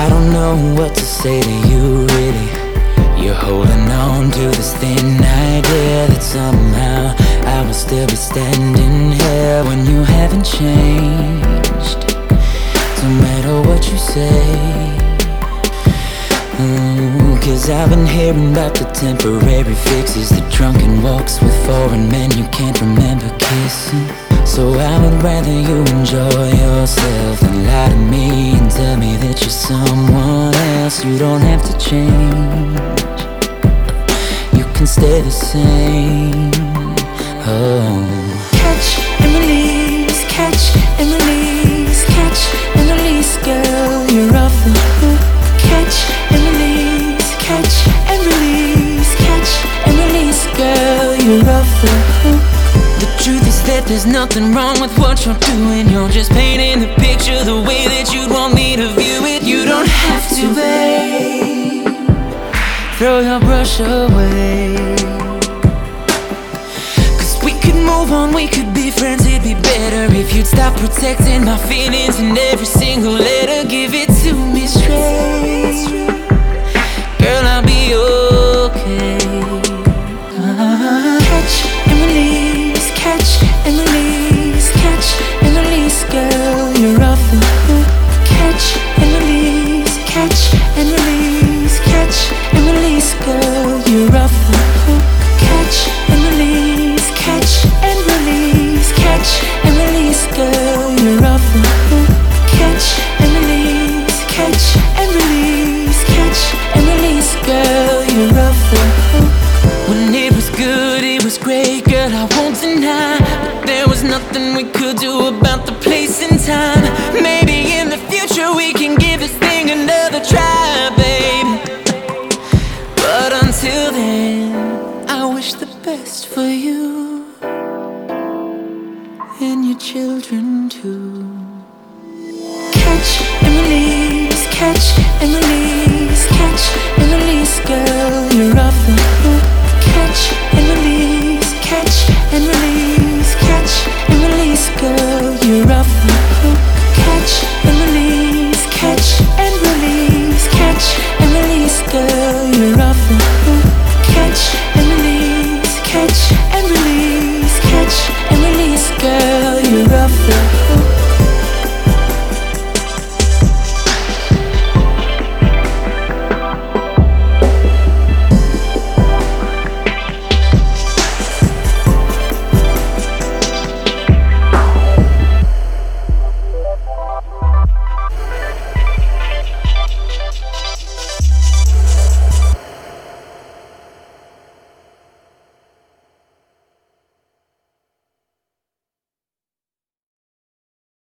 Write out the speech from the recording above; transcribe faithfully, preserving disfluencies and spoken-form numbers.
I don't know what to say to you, really. You're holding on to this thin idea that somehow I will still be standing here when you haven't changed. No matter what you say. Ooh, cause I've been hearing about the temporary fixes, the drunken walks with foreign men you can't remember kissing. So I would rather you enjoy yourself than lie to me and tell me that you're someone else. You don't have to change, you can stay the same. Oh, catch and release, catch and release, catch and release, girl, you're off the hook. Catch and release, catch and release, catch and release, girl, you're off the hook. the truth is that there's nothing wrong with what you're doing. You're just painting the picture the way that you'd want me to view it. You don't have to, babe. Throw your brush away. Cause we could move on, we could be friends. It'd be better if you'd stop protecting my feelings in every single letter. Give it to me straight, girl, I'll be okay. Catch and release, catch and release, catch and release, girl, you're off the hook. Catch and release, catch and release, catch and release, girl, you're off the hook. Catch and release, catch and release, catch and release, girl, you're off the hook. Catch and release, catch and release, catch and release, girl, you're off the hook. When it was good, it was great, girl, I won't deny. But there was nothing we could do about the place and time. Maybe in the future we can give this thing another try, baby. But until then, I wish the best for you and your children too. Catch and release, catch and release, catch and release, girl, you're off the hook. Catch and release, catch and release, catch and release, girl, you're off the hook. Catch and release, catch and release, catch